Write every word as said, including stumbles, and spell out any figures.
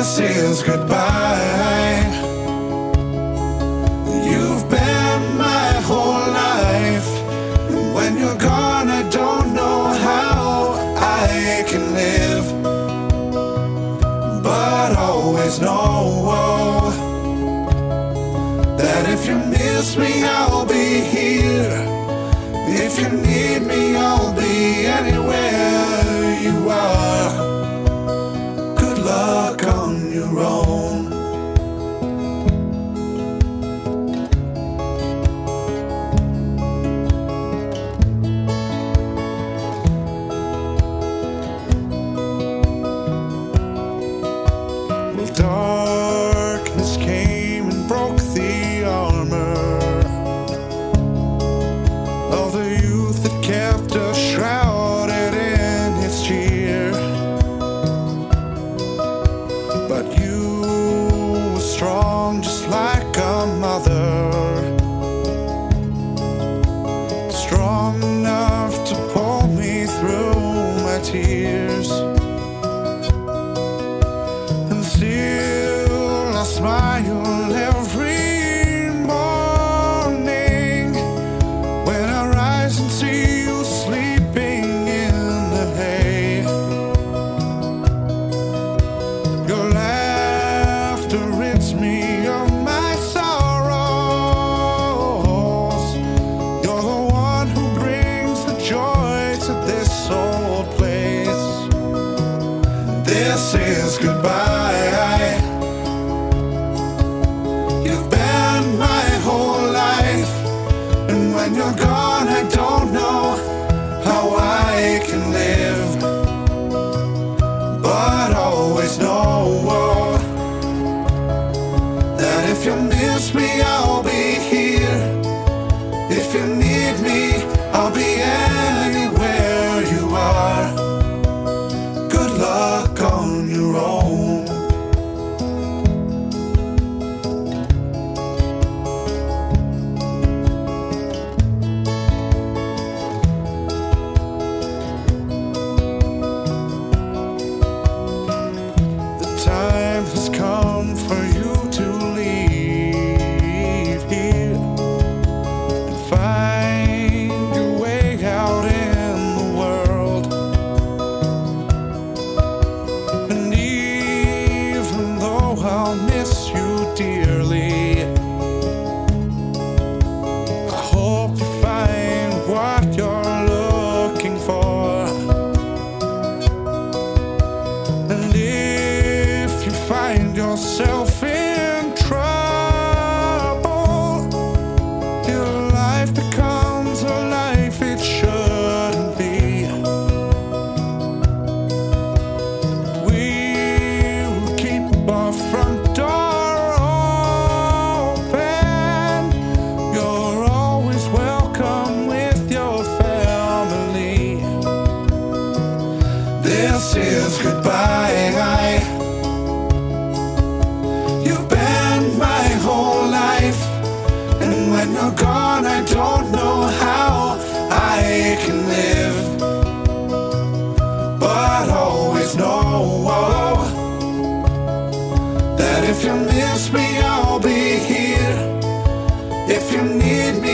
This is goodbye. You've been my whole life, and when you're gone I don't know how I can live, but always know that if you miss me I'll be here. If you need me I'll be anywhere you are. Good luck on your own. Well, darkness came and broke the armor of the youth that kept us shrouded in its cheer. But you were strong just like a mother, strong enough to pull me through my tears. And still I smile every morning when I rise and see you sleeping in the hay. Your laughter rids me of my sorrows. You're the one who brings the joy to this old place. This is goodbye. You've been my whole life, and when you're gone I don't know how I can live, but always know that if you miss me I'll be here. If you need me I'll be anywhere you are. Good luck on your own. Time has come for you to leave here and find your way out in the world. And even though I'll miss you dearly, I hope you find what you're looking for. And if you find yourself in trouble, your life becomes a life it shouldn't be. We will keep our front door open. You're always welcome with your family. This is goodbye. You've been my whole life, and when you're gone I don't know how I can live, but always know that if you miss me I'll be here. If you need me